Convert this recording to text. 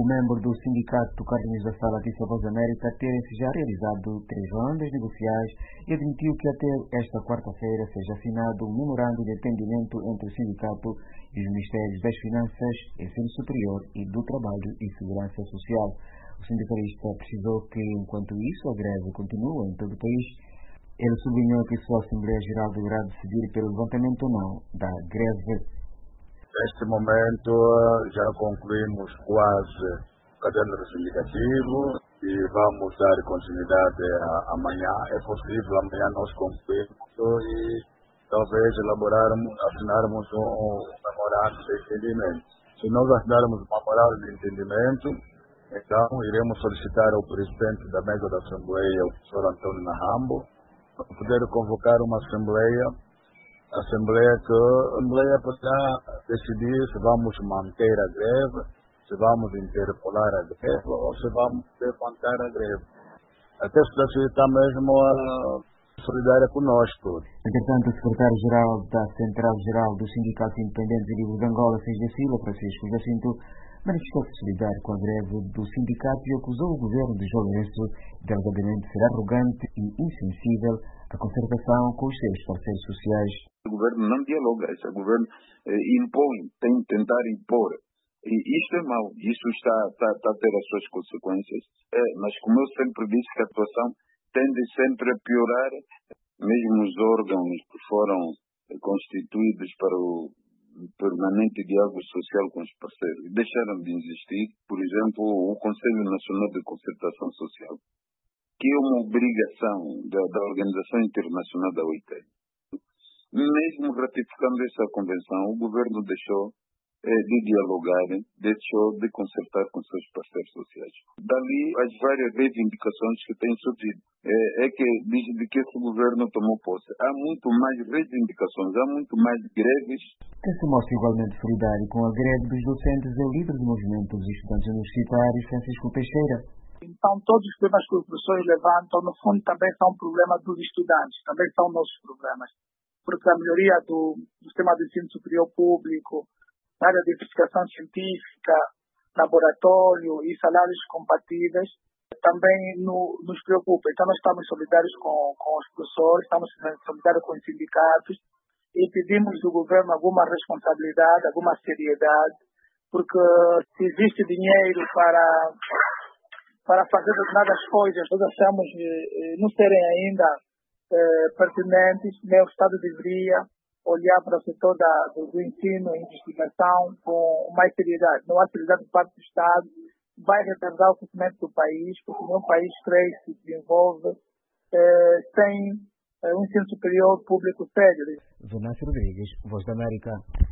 o membro do Sindicato Carnes da Sala disse à Voz da América terem-se já realizado 3 rondas negociais e admitiu que até esta quarta-feira seja assinado um memorando de entendimento entre o sindicato e os Ministérios das Finanças, Ensino Superior e do Trabalho e Segurança Social. O sindicalista precisou que, enquanto isso, a greve continua em todo o país. Ele sublinhou que só a Assembleia Geral deverá decidir pelo levantamento ou não da greve. Neste momento já concluímos quase o caderno reivindicativo e vamos dar continuidade amanhã. É possível amanhã nós concluirmos e talvez assinarmos um memorando de entendimento. Se nós assinarmos um memorando de entendimento, então iremos solicitar ao presidente da mesa da Assembleia, o professor Antônio Nahambo, para poder convocar uma Assembleia poderá decidir se vamos manter a greve, se vamos interpolar a greve ou se vamos levantar a greve. Até a sociedade está mesmo solidária conosco. Entretanto, o secretário-geral da Central-Geral do Sindicato Independente e Livre de Angola, Seixas da Silva, Francisco Jacinto, manifestou-se solidário com a greve do sindicato e acusou o governo de João Lourenço de alegadamente ser arrogante e insensível à concertação com os seus parceiros sociais. O governo não dialoga, esse governo impõe, tem que tentar impor. E isto é mau, isso está a ter as suas consequências. Mas como eu sempre disse, que a situação tende sempre a piorar, mesmo os órgãos que foram constituídos para o permanente diálogo social com os parceiros deixaram de existir. Por exemplo, o Conselho Nacional de Concertação Social, que é uma obrigação da Organização Internacional da OIT. Mesmo ratificando essa convenção, o governo deixou de dialogar, deixou de concertar com seus parceiros sociais. Dali as várias reivindicações que têm surgido. É que desde que esse governo tomou posse, há muito mais reivindicações, há muito mais greves. Quem se mostra igualmente solidário com a greve dos docentes é o líder do movimento dos estudantes universitários, Francisco Teixeira. Então, todos os problemas que os professores levantam, no fundo, também são problemas dos estudantes, também são nossos problemas. Porque a melhoria do sistema de ensino superior público, na área de investigação científica, laboratório e salários compatíveis, também nos preocupa. Então, nós estamos solidários com os professores, estamos solidários com os sindicatos e pedimos do governo alguma responsabilidade, alguma seriedade, porque se existe dinheiro para fazer determinadas coisas, nós achamos não serem ainda pertinentes, o Estado deveria olhar para o setor do ensino e investigação com mais seriedade. Não há seriedade por parte do Estado, vai retardar o crescimento do país, porque nenhum país cresce, se desenvolve, sem um ensino superior público sério. Venâncio Rodrigues, Voz da América.